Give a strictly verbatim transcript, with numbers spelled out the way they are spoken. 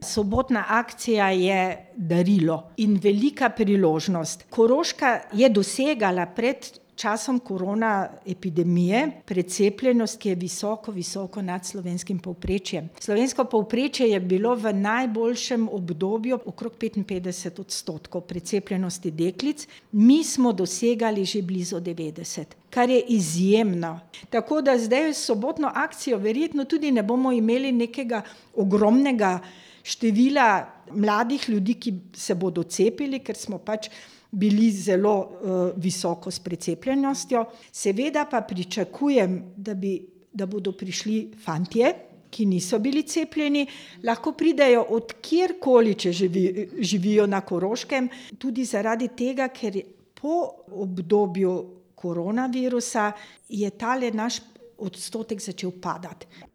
Sobotna akcija je darilo in velika priložnost. Koroška je dosegala pred časom korona epidemije precepljenost, ki je visoko, visoko nad slovenskim povprečjem. Slovensko povprečje je bilo v najboljšem obdobju okrog petinpetdeset odstotkov precepljenosti deklic, mi smo dosegali že blizu devetdeset, kar je izjemno. Tako da zdaj s sobotno akcijo verjetno tudi ne bomo imeli nekega ogromnega števila mladih ljudi, ki se bodo cepili, ker smo pač bili zelo uh, visoko s precepljenostjo. Seveda pa pričakujem, da, bi, da bodo prišli fantje, ki niso bili cepljeni, lahko pridejo od kjerkoli, če živi, živijo na Koroškem, tudi zaradi tega, ker po obdobju koronavirusa je tale naš odstotek začel padati.